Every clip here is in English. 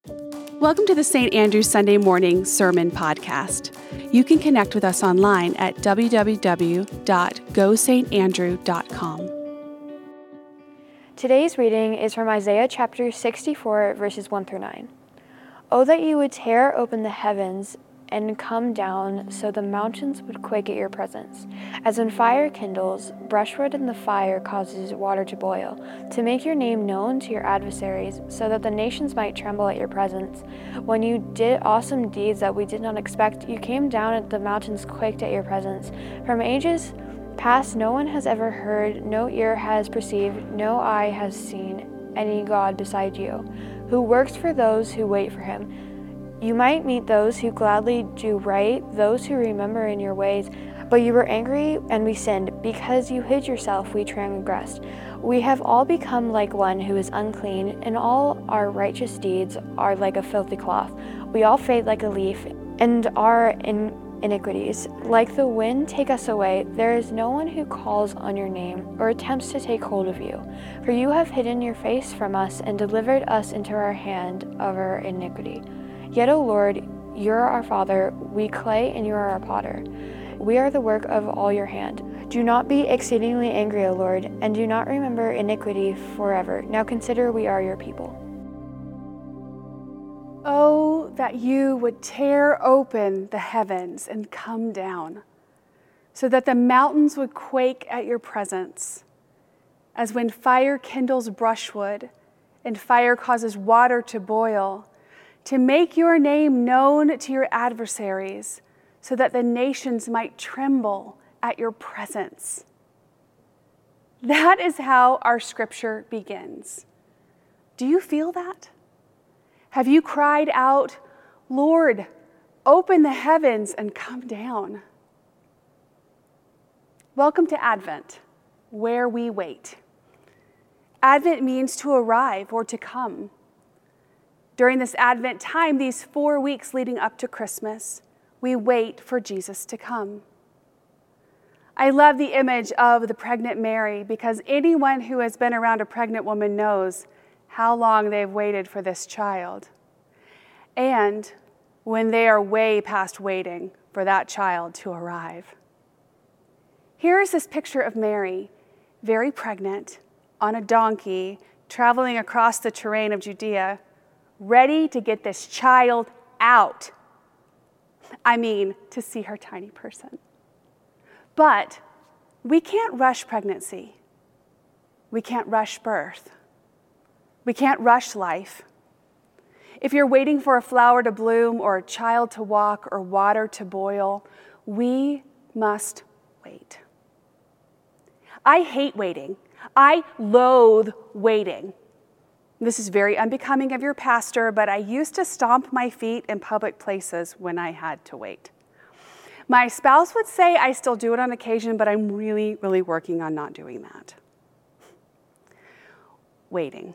Welcome to the St. Andrew Sunday Morning Sermon Podcast. You can connect with us online at www.gosaintandrew.com. Today's reading is from Isaiah chapter 64, verses 1 through 9. Oh, that you would tear open the heavens and come down so the mountains would quake at your presence. As when fire kindles, brushwood in the fire causes water to boil, to make your name known to your adversaries, so that the nations might tremble at your presence. When you did awesome deeds that we did not expect, you came down and the mountains quaked at your presence. From ages past, no one has ever heard, no ear has perceived, no eye has seen any God beside you, who works for those who wait for him. You might meet those who gladly do right, those who remember in your ways. But you were angry and we sinned. Because you hid yourself, we transgressed. We have all become like one who is unclean, and all our righteous deeds are like a filthy cloth. We all fade like a leaf, and our iniquities, like the wind, take us away. There is no one who calls on your name or attempts to take hold of you. For you have hidden your face from us and delivered us into our hand of our iniquity. Yet, O Lord, you are our Father, we clay, and you are our potter. We are the work of all your hand. Do not be exceedingly angry, O Lord, and do not remember iniquity forever. Now consider we are your people. Oh, that you would tear open the heavens and come down, so that the mountains would quake at your presence. As when fire kindles brushwood, and fire causes water to boil, to make your name known to your adversaries, so that the nations might tremble at your presence. That is how our scripture begins. Do you feel that? Have you cried out, Lord, open the heavens and come down? Welcome to Advent, where we wait. Advent means to arrive or to come. During this Advent time, these 4 weeks leading up to Christmas, we wait for Jesus to come. I love the image of the pregnant Mary because anyone who has been around a pregnant woman knows how long they've waited for this child. And when they are way past waiting for that child to arrive. Here's this picture of Mary, very pregnant, on a donkey, traveling across the terrain of Judea, ready to get this child out. I mean, to see her tiny person. But we can't rush pregnancy. We can't rush birth. We can't rush life. If you're waiting for a flower to bloom or a child to walk or water to boil, we must wait. I hate waiting. I loathe waiting. This is very unbecoming of your pastor, but I used to stomp my feet in public places when I had to wait. My spouse would say I still do it on occasion, but I'm really, really working on not doing that. Waiting.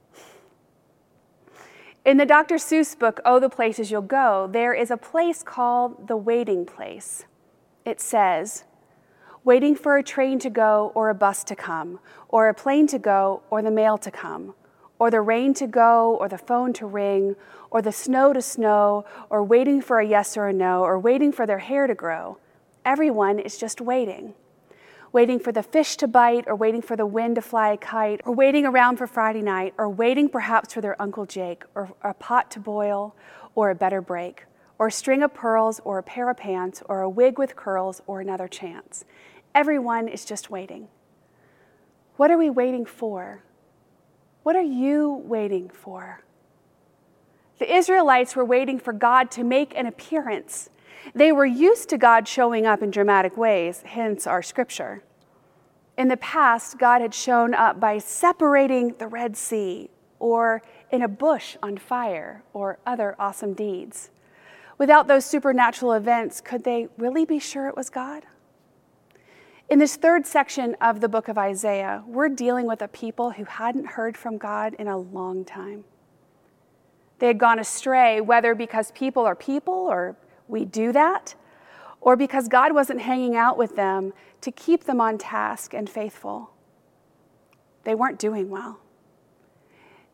In the Dr. Seuss book, Oh, the Places You'll Go, there is a place called the waiting place. It says, waiting for a train to go or a bus to come, or a plane to go or the mail to come, or the rain to go, or the phone to ring, or the snow to snow, or waiting for a yes or a no, or waiting for their hair to grow. Everyone is just waiting. Waiting for the fish to bite, or waiting for the wind to fly a kite, or waiting around for Friday night, or waiting perhaps for their Uncle Jake, or a pot to boil, or a better break, or a string of pearls, or a pair of pants, or a wig with curls, or another chance. Everyone is just waiting. What are we waiting for? What are you waiting for? The Israelites were waiting for God to make an appearance. They were used to God showing up in dramatic ways, hence our scripture. In the past, God had shown up by separating the Red Sea, or in a bush on fire, or other awesome deeds. Without those supernatural events, could they really be sure it was God? In this third section of the book of Isaiah, we're dealing with a people who hadn't heard from God in a long time. They had gone astray, whether because people are people, or we do that, or because God wasn't hanging out with them to keep them on task and faithful. They weren't doing well.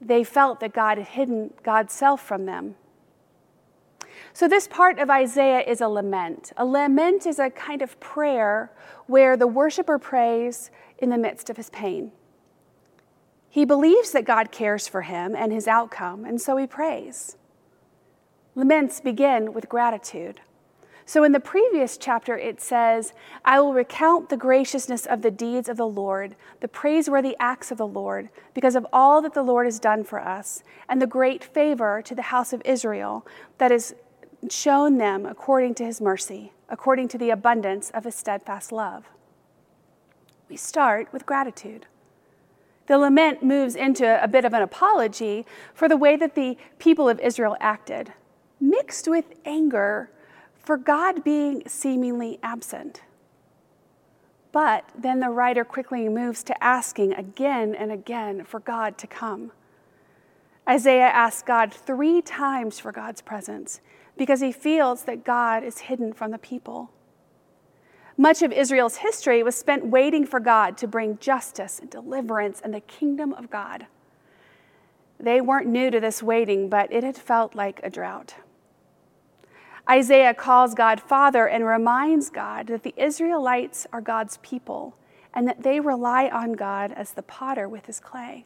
They felt that God had hidden God's self from them. So this part of Isaiah is a lament. A lament is a kind of prayer where the worshiper prays in the midst of his pain. He believes that God cares for him and his outcome, and so he prays. Laments begin with gratitude. So in the previous chapter, it says, I will recount the graciousness of the deeds of the Lord, the praiseworthy acts of the Lord, because of all that the Lord has done for us, and the great favor to the house of Israel that is shown them according to his mercy, according to the abundance of his steadfast love. We start with gratitude. The lament moves into a bit of an apology for the way that the people of Israel acted, mixed with anger for God being seemingly absent. But then the writer quickly moves to asking again and again for God to come. Isaiah asks God 3 times for God's presence because he feels that God is hidden from the people. Much of Israel's history was spent waiting for God to bring justice and deliverance and the kingdom of God. They weren't new to this waiting, but it had felt like a drought. Isaiah calls God Father and reminds God that the Israelites are God's people and that they rely on God as the potter with his clay.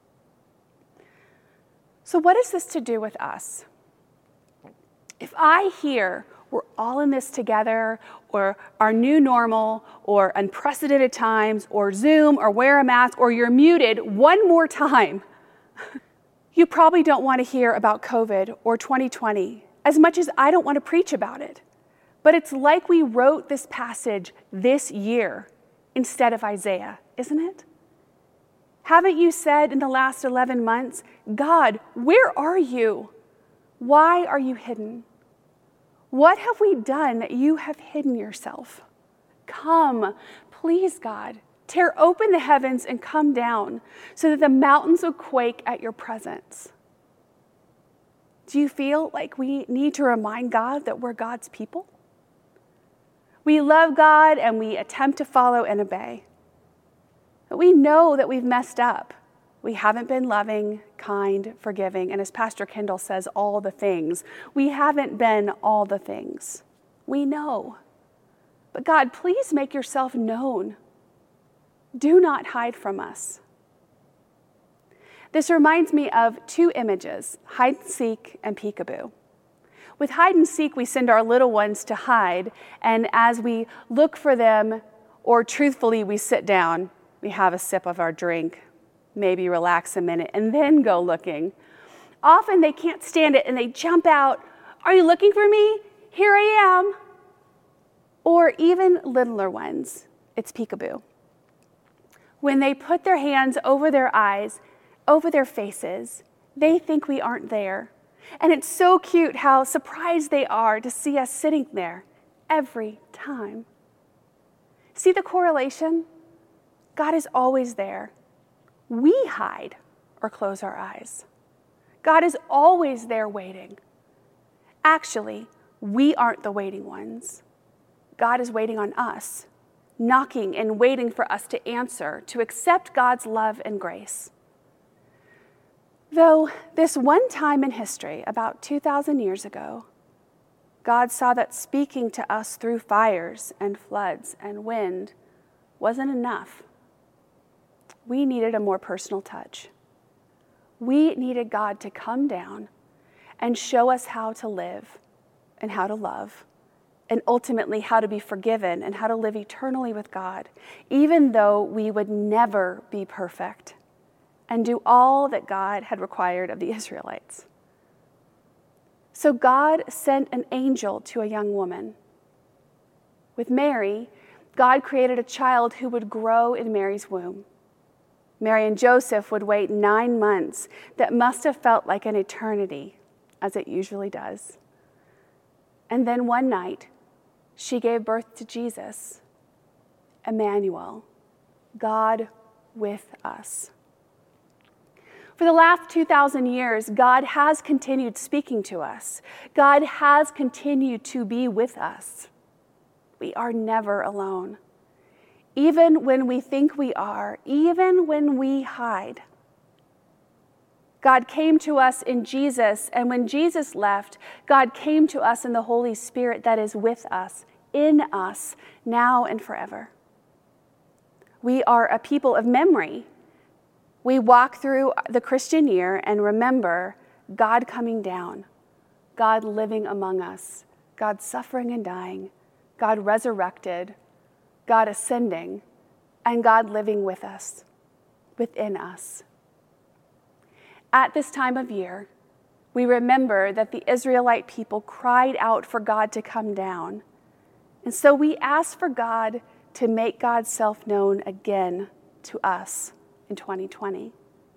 So what is this to do with us? If I hear we're all in this together, or our new normal, or unprecedented times, or Zoom, or wear a mask, or you're muted one more time, you probably don't want to hear about COVID or 2020 as much as I don't want to preach about it. But it's like we wrote this passage this year instead of Isaiah, isn't it? Haven't you said in the last 11 months, God, where are you? Why are you hidden? What have we done that you have hidden yourself? Come, please, God, tear open the heavens and come down so that the mountains will quake at your presence. Do you feel like we need to remind God that we're God's people? We love God and we attempt to follow and obey. But we know that we've messed up. We haven't been loving, kind, forgiving, and as Pastor Kendall says, all the things. We haven't been all the things. We know. But God, please make yourself known. Do not hide from us. This reminds me of 2 images, hide and seek and peekaboo. With hide and seek, we send our little ones to hide, and as we look for them, or truthfully, we sit down, we have a sip of our drink, maybe relax a minute, and then go looking. Often they can't stand it and they jump out. Are you looking for me? Here I am. Or even littler ones, it's peekaboo. When they put their hands over their eyes, over their faces, they think we aren't there. And it's so cute how surprised they are to see us sitting there every time. See the correlation? God is always there. We hide or close our eyes. God is always there waiting. Actually, we aren't the waiting ones. God is waiting on us, knocking and waiting for us to answer, to accept God's love and grace. Though this one time in history, about 2,000 years ago, God saw that speaking to us through fires and floods and wind wasn't enough. We needed a more personal touch. We needed God to come down and show us how to live and how to love, and ultimately how to be forgiven and how to live eternally with God, even though we would never be perfect and do all that God had required of the Israelites. So God sent an angel to a young woman. With Mary, God created a child who would grow in Mary's womb. Mary and Joseph would wait 9 months that must have felt like an eternity, as it usually does. And then one night, she gave birth to Jesus, Emmanuel, God with us. For the last 2,000 years, God has continued speaking to us. God has continued to be with us. We are never alone. Even when we think we are, even when we hide. God came to us in Jesus, and when Jesus left, God came to us in the Holy Spirit that is with us, in us, now and forever. We are a people of memory. We walk through the Christian year and remember God coming down, God living among us, God suffering and dying, God resurrected, God ascending, and God living with us, within us. At this time of year, we remember that the Israelite people cried out for God to come down. And so we ask for God to make God's self known again to us in 2020.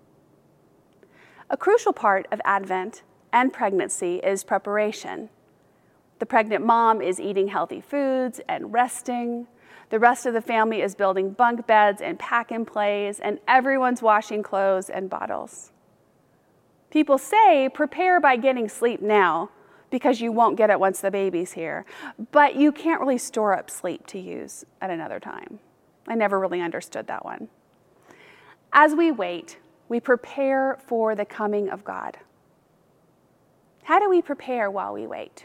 A crucial part of Advent and pregnancy is preparation. The pregnant mom is eating healthy foods and resting. The rest of the family is building bunk beds and pack and plays, and everyone's washing clothes and bottles. People say prepare by getting sleep now because you won't get it once the baby's here, but you can't really store up sleep to use at another time. I never really understood that one. As we wait, we prepare for the coming of God. How do we prepare while we wait?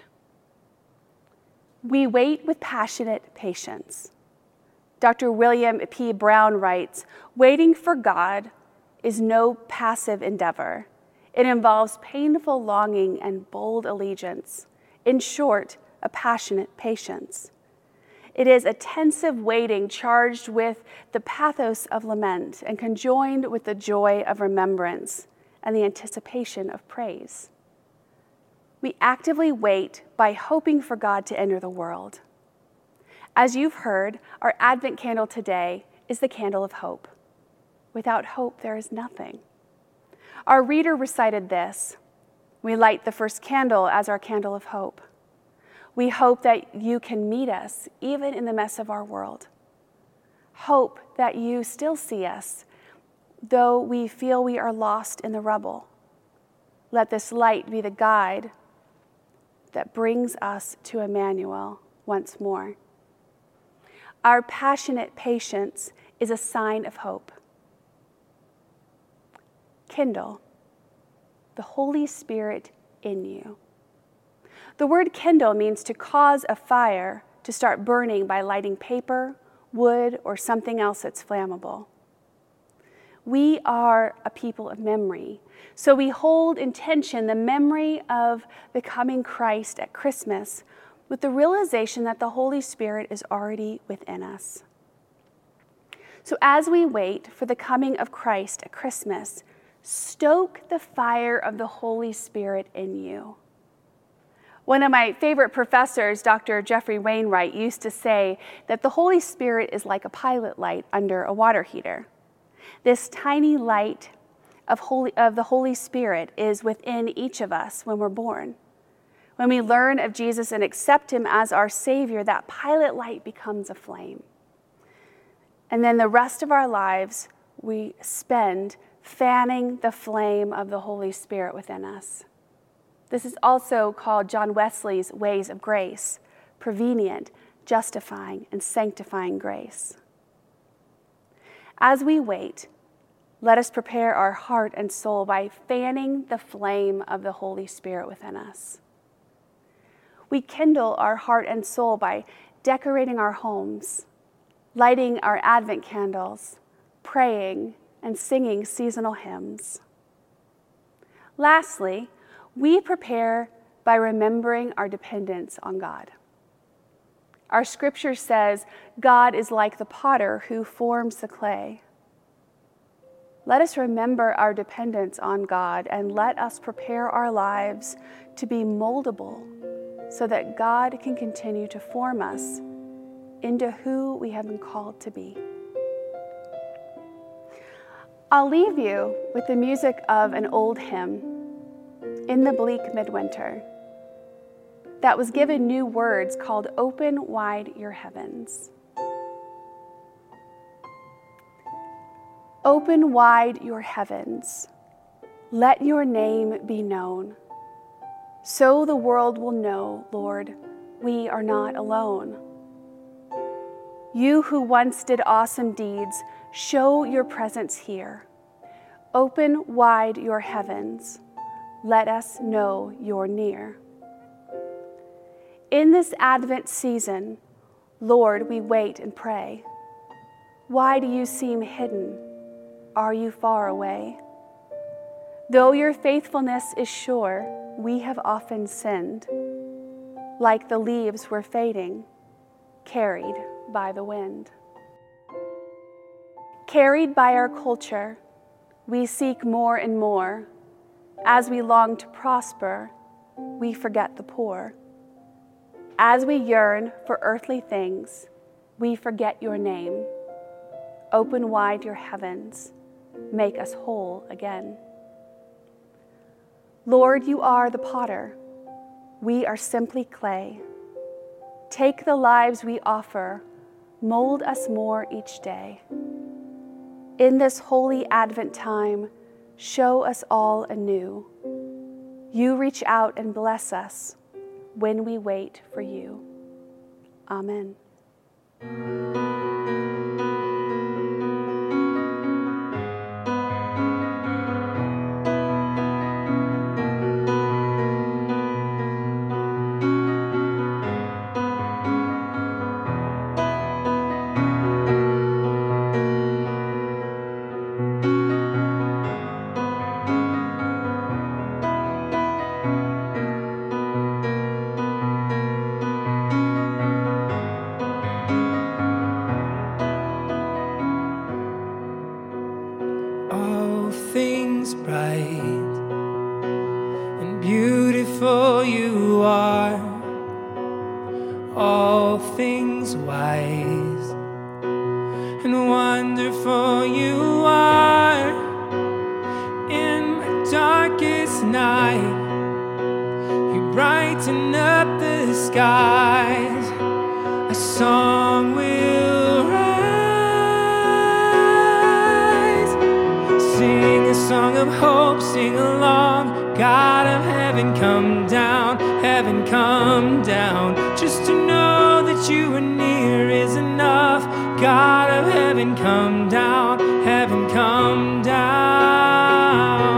We wait with passionate patience. Dr. William P. Brown writes, "Waiting for God is no passive endeavor. It involves painful longing and bold allegiance. In short, a passionate patience. It is attentive waiting charged with the pathos of lament and conjoined with the joy of remembrance and the anticipation of praise. We actively wait by hoping for God to enter the world. As you've heard, our Advent candle today is the candle of hope. Without hope, there is nothing. Our reader recited this. We light the first candle as our candle of hope. We hope that you can meet us even in the mess of our world. Hope that you still see us, though we feel we are lost in the rubble. Let this light be the guide that brings us to Emmanuel once more. Our passionate patience is a sign of hope. Kindle the Holy Spirit in you. The word kindle means to cause a fire to start burning by lighting paper, wood, or something else that's flammable. We are a people of memory, so we hold in tension the memory of the coming Christ at Christmas with the realization that the Holy Spirit is already within us. So as we wait for the coming of Christ at Christmas, stoke the fire of the Holy Spirit in you. One of my favorite professors, Dr. Jeffrey Wainwright, used to say that the Holy Spirit is like a pilot light under a water heater. This tiny light of the Holy Spirit is within each of us when we're born. When we learn of Jesus and accept him as our Savior, that pilot light becomes a flame. And then the rest of our lives, we spend fanning the flame of the Holy Spirit within us. This is also called John Wesley's ways of grace, prevenient, justifying, and sanctifying grace. As we wait, let us prepare our heart and soul by fanning the flame of the Holy Spirit within us. We kindle our heart and soul by decorating our homes, lighting our Advent candles, praying, and singing seasonal hymns. Lastly, we prepare by remembering our dependence on God. Our scripture says, God is like the potter who forms the clay. Let us remember our dependence on God and let us prepare our lives to be moldable so that God can continue to form us into who we have been called to be. I'll leave you with the music of an old hymn, In the Bleak Midwinter, that was given new words called Open Wide Your Heavens. Open wide your heavens, let your name be known. So the world will know, Lord, we are not alone. You who once did awesome deeds, show your presence here. Open wide your heavens. Let us know you're near. In this Advent season, Lord, we wait and pray. Why do you seem hidden? Are you far away? Though your faithfulness is sure, we have often sinned. Like the leaves we're fading, carried by the wind. Carried by our culture, we seek more and more. As we long to prosper, we forget the poor. As we yearn for earthly things, we forget your name. Open wide your heavens, make us whole again. Lord, you are the potter. We are simply clay. Take the lives we offer, mold us more each day. In this holy Advent time, show us all anew. You reach out and bless us when we wait for you. Amen. All things bright and beautiful you are, all things wise and wonderful you are. In my darkest night, you brighten up the skies. A song will rise. Sing a song of hope, sing along. God of heaven, come down, heaven, come down. Just to know that you are near is enough. God of heaven, come down, heaven, come down.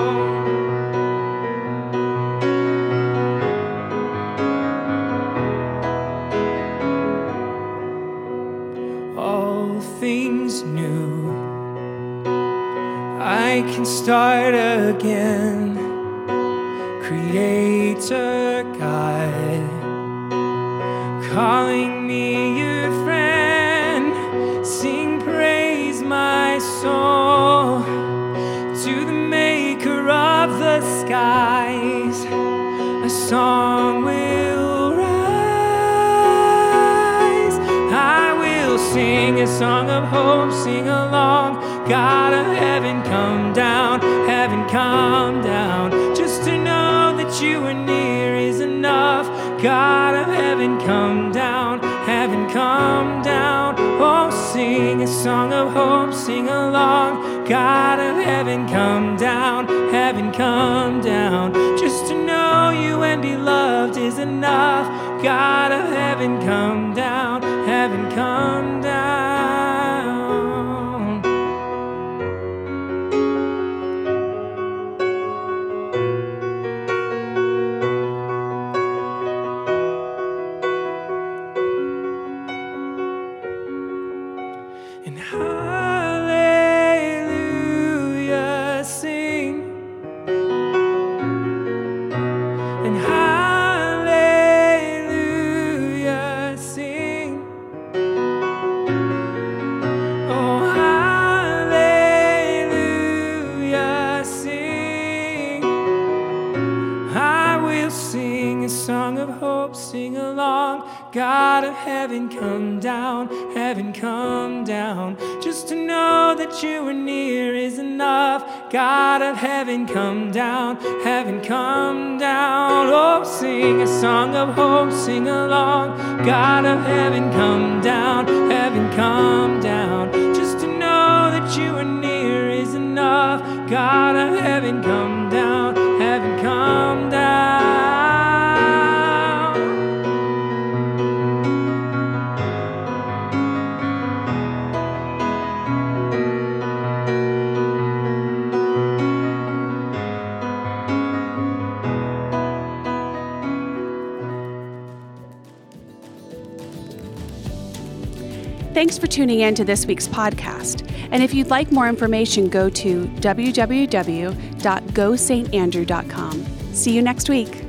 All things new, I can start again. Creator God, calling me your friend. Sing praise, my soul, to the maker of the skies. A song will rise. I will sing a song of hope, sing along. God of heaven, come down, heaven, come down. Just to know that you are near is enough. God of heaven, come down, heaven, come down. Oh, sing a song of hope, sing along. God of heaven, come down, heaven, come down. Just to know you and be loved is enough. God of heaven, come down, heaven, come down. And hallelujah, sing. And hallelujah, sing. Oh, hallelujah, sing. I will sing a song of hope, sing along. God of heaven, come down, heaven, come down. Just to know that you are near is enough. God of heaven, come down, heaven, come down. Oh, sing a song of hope, sing along. God of heaven, come down, heaven, come down. Just to know that you are near is enough. God of heaven, come down, heaven, come down. Thanks for tuning in to this week's podcast. And if you'd like more information, go to www.gosaintandrew.com. See you next week.